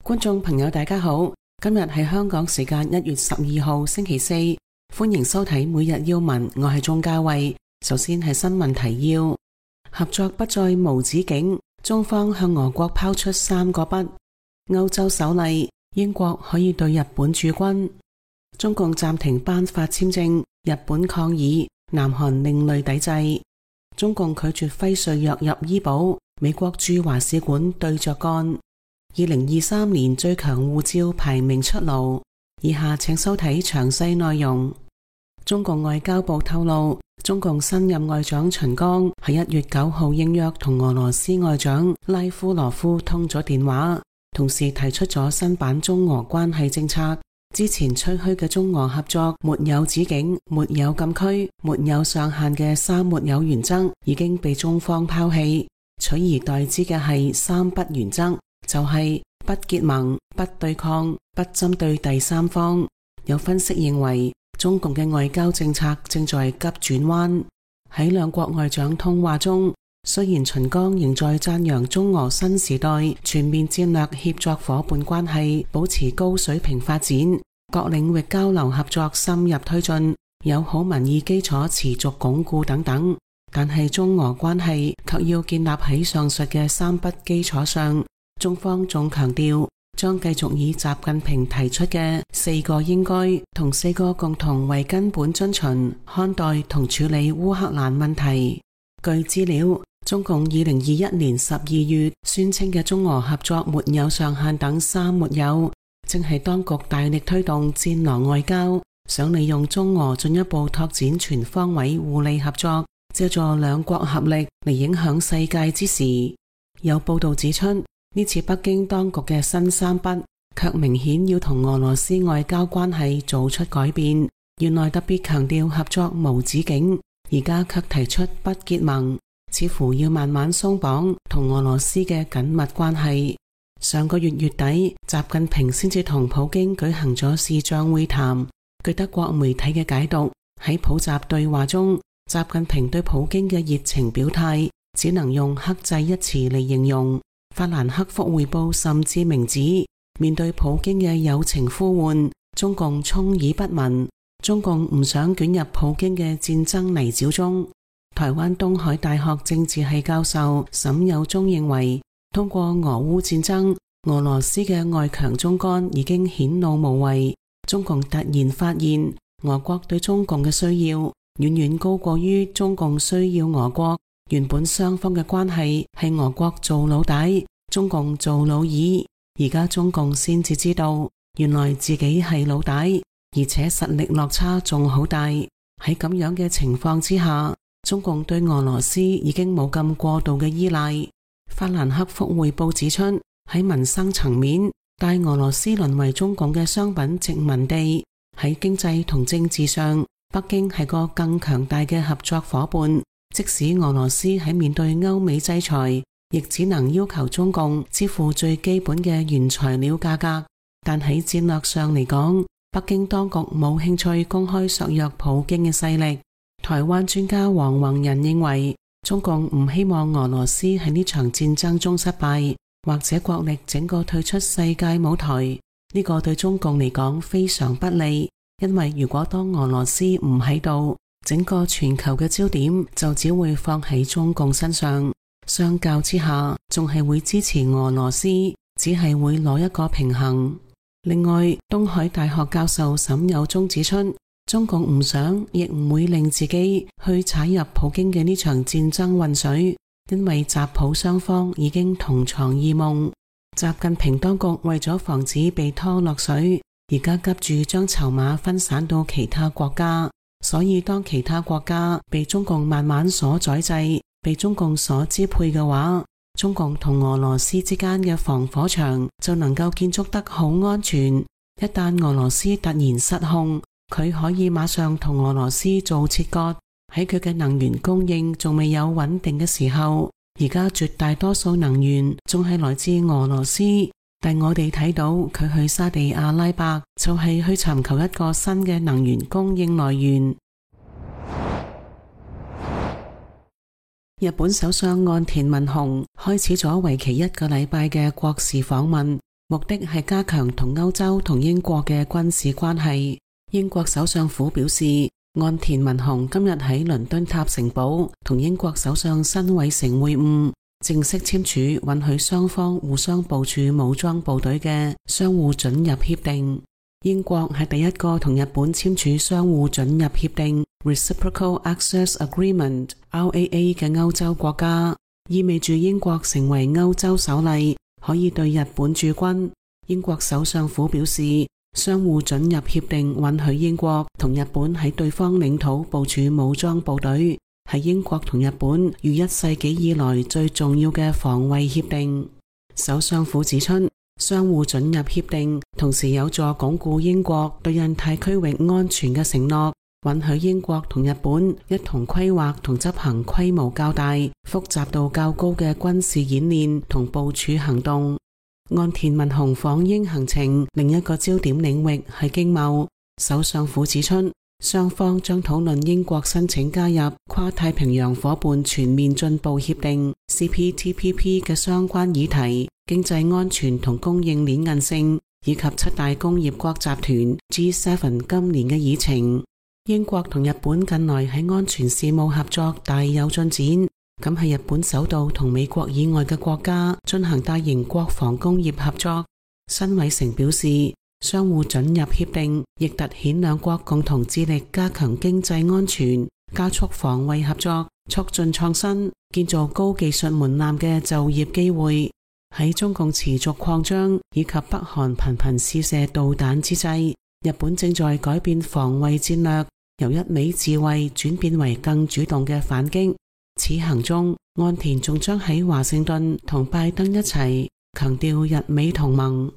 觀眾朋友大家好，今日係香港時間1月12號星期四，歡迎收睇每日要聞，我係鍾嘉慧。首先係新聞提要：合作不再無止境，中方向俄國拋出3個不；歐洲首例，英國可以對日本駐軍；中共暫停頒發簽證，日本抗議，南韓另類抵制；中共拒絕輝瑞藥入醫保，美國駐華使館對着幹。2023年最強護照排名出爐，以下請收睇詳細內容。中共外交部透露，中共新任外長秦剛喺1月9號應約同俄羅斯外長拉夫羅夫通咗電話，同時提出咗新版中俄關係政策。之前吹噓嘅中俄合作沒有止境、沒有禁區、沒有上限嘅3沒有原則已經被中方拋棄，取而代之嘅係3不原則，就係不結盟、不對抗、不針對第三方。有分析認為，中共嘅外交政策正在急轉彎。喺兩國外長通話中，雖然秦剛仍在讚揚中俄新時代全面戰略協作夥伴關係保持高水平發展，各領域交流合作深入推進，友好民意基礎持續鞏固等等，但係中俄關係卻要建立喺上述嘅3不基礎上。中方仲強調，將繼續以習近平提出嘅4個應該同4個共同為根本遵循看待同處理烏克蘭問題。據資料，中共2021年12月宣稱嘅中俄合作沒有上限等3沒有，正係當局大力推動戰狼外交，想利用中俄進一步拓展全方位互利合作，借助兩國合力嚟影響世界之時。有報道指出，呢次北京當局嘅新3不，卻明顯要同俄羅斯外交關係做出改變。原來特別強調合作無止境，而家卻提出不結盟，似乎要慢慢鬆綁同俄羅斯嘅緊密關係。上個月月底，習近平先至同普京舉行咗視像會談。據德國媒體嘅解讀，喺普習對話中，習近平對普京嘅熱情表態，只能用克制一詞嚟形容。法蘭克福匯報甚至明指，面對普京嘅友情呼喚，中共充耳不聞。中共唔想捲入普京嘅戰爭泥沼中。台灣東海大學政治系教授沈友忠認為，通過俄烏戰爭，俄羅斯嘅外強中乾已經顯露無遺。中共突然發現，俄國對中共嘅需要遠遠高過於中共需要俄國。原本雙方嘅關係係俄國做老大，中共做老二，而家中共先至知道，原來自己係老大，而且實力落差仲好大。喺咁樣嘅情況之下，中共對俄羅斯已經冇咁過度嘅依賴。法蘭克福匯報指出，喺民生層面，大俄羅斯淪為中共嘅商品殖民地；喺經濟同政治上，北京係個更強大嘅合作夥伴。即使俄羅斯喺面對歐美制裁，亦只能要求中共支付最基本嘅原材料價格。但喺戰略上嚟講，北京當局冇興趣公開削弱普京嘅勢力。台灣專家黃宏仁認為，中共唔希望俄羅斯喺呢場戰爭中失敗，或者國力整個退出世界舞台。呢個對中共嚟講非常不利，因為如果當俄羅斯唔喺度，整個全球嘅焦點就只會放喺中共身上，相較之下，仲係會支持俄羅斯，只係會攞一個平衡。另外，東海大學教授沈友忠指出，中共唔想亦唔會令自己去踩入普京嘅呢場戰爭渾水，因為習普雙方已經同床異夢。習近平當局為咗防止被拖落水，而家急住將籌碼分散到其他國家。所以當其他國家被中共慢慢所宰制，被中共所支配嘅話，中共同俄羅斯之間嘅防火牆就能夠建築得好安全。一旦俄羅斯突然失控，佢可以馬上同俄羅斯做切割。喺佢嘅能源供應仲未有穩定嘅時候，而家絕大多數能源仲係來自俄羅斯。但我哋睇到佢去沙地阿拉伯就係去尋求一個新嘅能源供應來源。日本首相岸田文雄開始咗為期1個禮拜嘅國事訪問， 目的係加強同歐洲同英國嘅軍事關係。英國首相府表示，岸田文雄今日喺倫敦塔城堡同英國首相辛偉誠會晤，正式簽署允許雙方互相部署武裝部隊嘅相互准入協定。英國係第一個同日本簽署相互准入協定 Reciprocal Access Agreement RAA 嘅歐洲國家，意味住英國成為歐洲首例可以對日本駐軍。英國首相府表示，相互准入協定允許英國同日本喺對方領土部署武裝部隊，係英國同日本逾1世紀以來最重要嘅防衛協定。首相府指出，相互准入協定同時有助鞏固英國對印太區域安全嘅承諾，允許英國同日本一同規劃同執行規模較大、複雜度較高嘅軍事演練同部署行動。岸田文雄訪英行程另一個焦點領域係經貿。首相府指出，雙方將討論英國申請加入跨太平洋夥伴全面進步協定 CPTPP 嘅相關議題、經濟安全同供應鏈韌性，以及7大工業國集團 G7 今年嘅議程。英國同日本近來喺安全事務合作大有進展，咁係日本首度同美國以外嘅國家進行大型國防工業合作。辛偉誠表示，相互准入協定亦凸顯兩國共同致力加強經濟安全、加速防衛合作、促進創新、建造高技術門檻嘅就業機會。喺中共持續擴張以及北韓頻頻試射導彈之際，日本正在改變防衛戰略，由一味自衛轉變為更主動嘅反擊。此行中，岸田仲將喺華盛頓同拜登一齊強調日美同盟。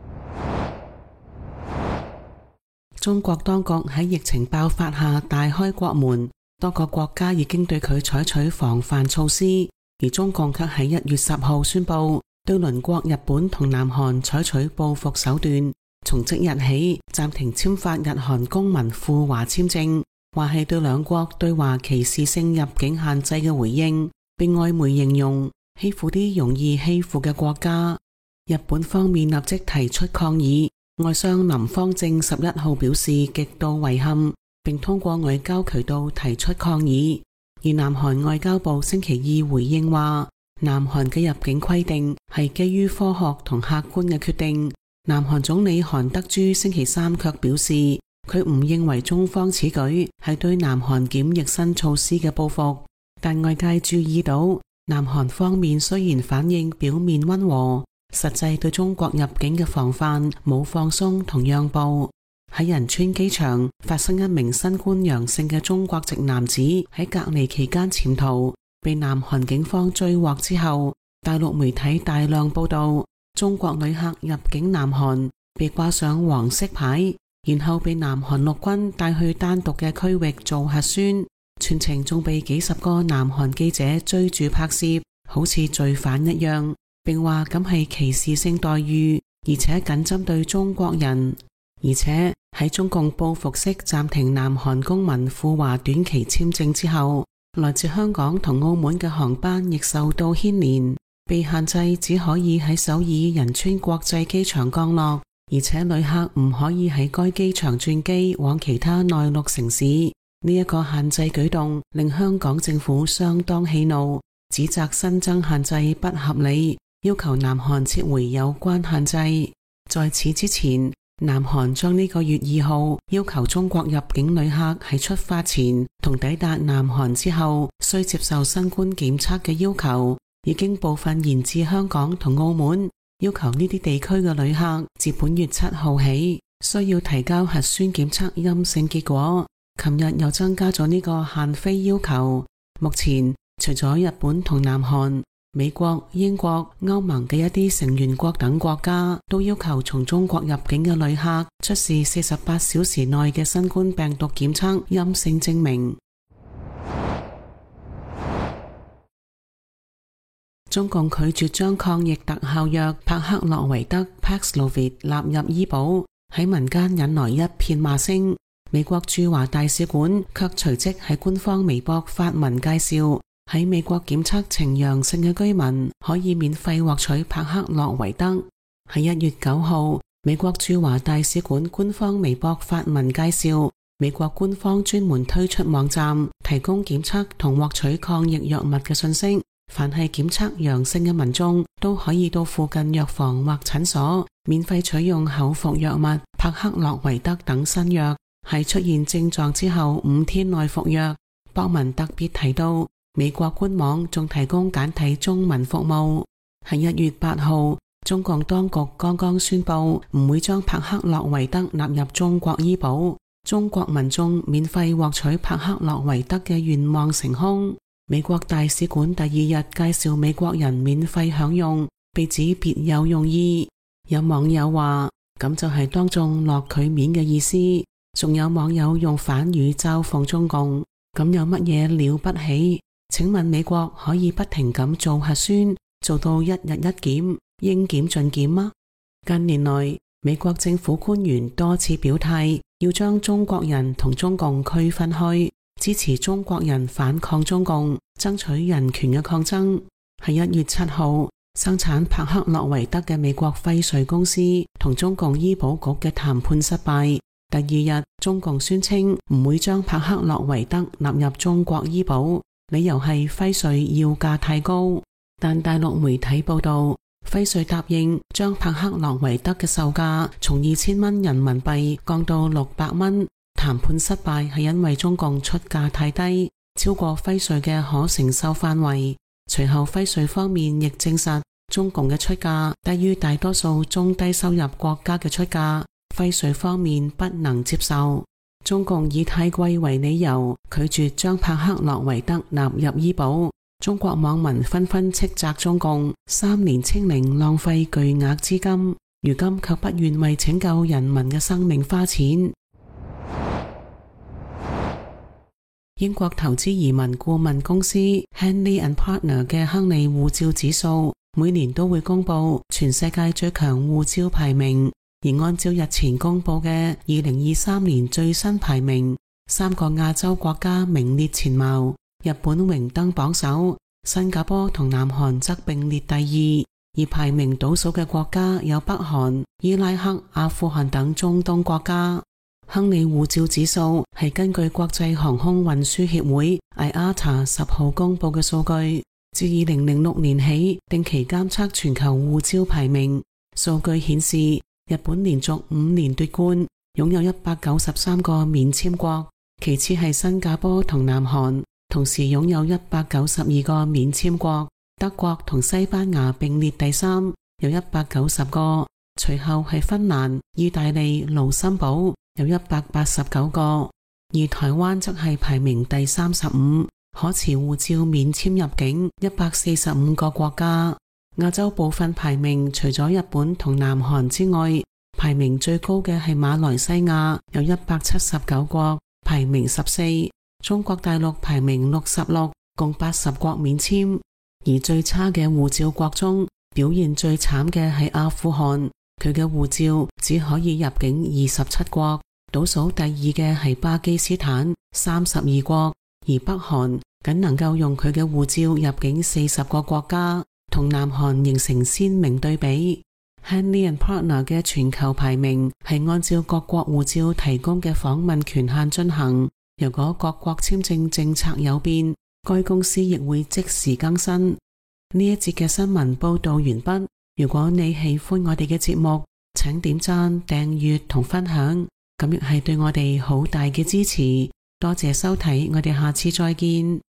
中國當局喺疫情爆發下大開國門，多個國家已經對佢採取防範措施，而中共卻喺1月10號宣布對鄰國日本同南韓採取報復手段，從即日起暫停簽發日韓公民赴華簽證，話係對兩國對華歧視性入境限制嘅回應，並外媒形容欺負啲容易欺負嘅國家。日本方面立即提出抗議，外相林芳正11號表示極度遺憾，並通過外交渠道提出抗議。而南韓外交部星期二回應話，南韓嘅入境規定係基於科學同客觀嘅決定。南韓總理韓德洙星期三卻表示，佢唔認為中方此舉係對南韓檢疫新措施嘅報復，但外界注意到南韓方面雖然反應表面溫和，實際對中國入境嘅防範冇放鬆同讓步。喺仁川機場發生一名新冠陽性嘅中國籍男子喺隔離期間潛逃，被南韓警方追獲之後，大陸媒體大量報道中國旅客入境南韓被掛上黃色牌，然後被南韓陸軍帶去單獨嘅區域做核酸，全程仲被幾十個南韓記者追住拍攝，好似罪犯一樣，並話咁係歧視性待遇，而且僅針對中國人。而且喺中共報復式暫停南韓公民赴華短期簽證之後，來自香港同澳門嘅航班亦受到牽連，被限制只可以喺首爾仁川國際機場降落，而且旅客唔可以喺該機場轉機往其他內陸城市。呢一個限制舉動令香港政府相當氣怒，指責新增限制不合理，要求南韓撤回有關限制。在此之前，南韓將呢個月2號要求中國入境旅客喺出發前同抵達南韓之後需接受新冠檢測嘅要求，已經部分延至香港同澳門，要求呢啲地區嘅旅客自本月7號起需要提交核酸檢測陰性結果。琴日又增加咗呢個限飛要求。目前除咗日本同南韓，美國、英國、歐盟嘅一啲成員國等國家都要求從中國入境嘅旅客出示48小時內嘅新冠病毒檢測陰性證明。中共拒絕將抗疫特效藥帕克洛維德 Paxlovid 納入醫保，喺民間引來一片罵聲。美國駐華大使館卻隨即喺官方微博發文介紹，喺美國檢測呈陽性嘅居民可以免費獲取帕克洛維德。 喺1月9號，美國駐華大使館官方微博發文介紹，美國官方專門推出網站，提供檢測同獲取抗疫藥物嘅信息。凡係檢測陽性嘅民眾都可以到附近藥房或診所免費取用口服藥物帕克洛維德等新藥，喺出現症狀之後5天內服藥。博文特別提到，美國官網仲提供簡體中文服務。喺1月8號，中共當局剛剛宣布唔會將帕克洛維德納入中國醫保，中國民眾免費獲取帕克洛維德嘅願望成空。美國大使館第2日介紹美國人免費享用，被指別有用意。有網友話咁就係當眾落佢面嘅意思，仲有網友用反語嘲諷中共，咁有乜嘢了不起？請問美國可以不停咁做核酸，做到1日1檢，應檢盡檢嗎？近年來，美國政府官員多次表態，要將中國人同中共區分開，支持中國人反抗中共，爭取人權嘅抗爭。喺1月7號，生產帕克洛維德嘅美國輝瑞公司同中共醫保局嘅談判失敗。第2日，中共宣稱唔會將帕克洛維德納入中國醫保，理由係輝瑞要價太高。但大陸媒體報道，輝瑞答應將帕克洛維德嘅售價從2000蚊人民幣降到600蚊。談判失敗係因為中共出價太低，超過輝瑞嘅可承受範圍。隨後輝瑞方面亦證實，中共嘅出價低於大多數中低收入國家嘅出價，輝瑞方面不能接受。中共以太貴為理由，拒絕將帕克洛維德納入醫保。中國網民紛紛斥責中共3年清零浪費巨額資金，如今卻不願為拯救人民嘅生命花錢。英國投資移民顧問公司 Henley & Partner 嘅亨利護照指數每年都會公布全世界最強護照排名，而按照日前公布嘅2023年最新排名，3個亞洲國家名列前茅，日本榮登榜首，新加坡同南韓則並列第2，而排名倒數嘅國家有北韓、伊拉克、阿富汗等中東國家。亨利護照指數係根據國際航空運輸協會 IATA 10號公布嘅數據，自2006年起定期監測全球護照排名。數據顯示，日本連續5年奪冠，擁有193個免簽國，其次係新加坡同南韓，同時擁有192個免簽國。德國同西班牙並列第3，有190個，隨後係芬蘭、意大利、盧森堡，有189個，而台灣則係排名第35，可持護照免簽入境145個國家。亞洲部分排名除咗日本同南韓之外，排名最高嘅係馬來西亞，有179國，排名14。中國大陸排名66，共80國免簽。而最差嘅護照國中，表現最慘嘅係阿富汗，佢嘅護照只可以入境27國。倒數第2嘅係巴基斯坦32國，而北韓僅能夠用佢嘅護照入境40個國家，同南韓形成鮮明對比。Henley & Partner 嘅全球排名係按照各國護照提供嘅訪問權限進行，如果各國簽證政策有變，該公司亦會即時更新。呢一節嘅新聞報道完畢。如果你喜歡我哋嘅節目，請點讚、訂閱同分享，咁亦係對我哋好大嘅支持。多謝收睇，我哋下次再見。